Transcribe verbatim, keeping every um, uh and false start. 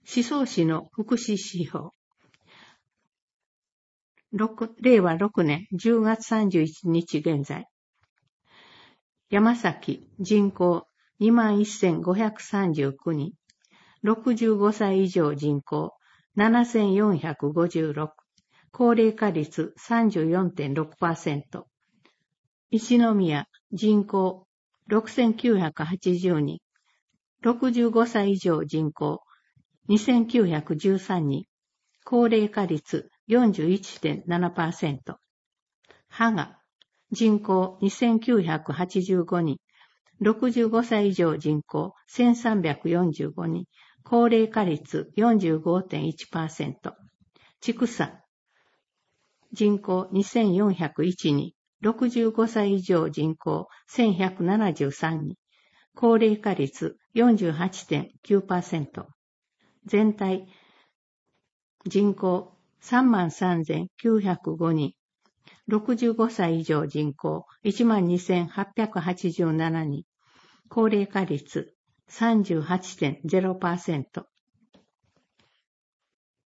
宍粟市の福祉指標。れいわろくねんじゅうがつさんじゅういちにち現在。山崎、人口 にまんせんごひゃくさんじゅうきゅうにん。ろくじゅうごさい以上人口 ななせんよんひゃくごじゅうろく。高齢化率 さんじゅうよんてんろくパーセント。一宮、人口ろくせんきゅうひゃくはちじゅうにん。ろくじゅうごさい以上人口 にせんきゅうひゃくじゅうさんにん。高齢化率 よんじゅういってんななパーセント。芳賀、人口にせんきゅうひゃくはちじゅうごにん。ろくじゅうごさい以上人口せんさんびゃくよんじゅうごにん。高齢化率 よんじゅうごてんいちパーセント。千種、人口にせんよんひゃくいちにん。ろくじゅうごさい以上人口せんひゃくななじゅうさんにん。高齢化率 よんじゅうはちてんきゅうパーセント。全体、人口 さんまんさんぜんきゅうひゃくごにん。ろくじゅうごさい以上人口 いちまんにせんはっぴゃくはちじゅうななにん。高齢化率 さんじゅうはちてんゼロパーセント。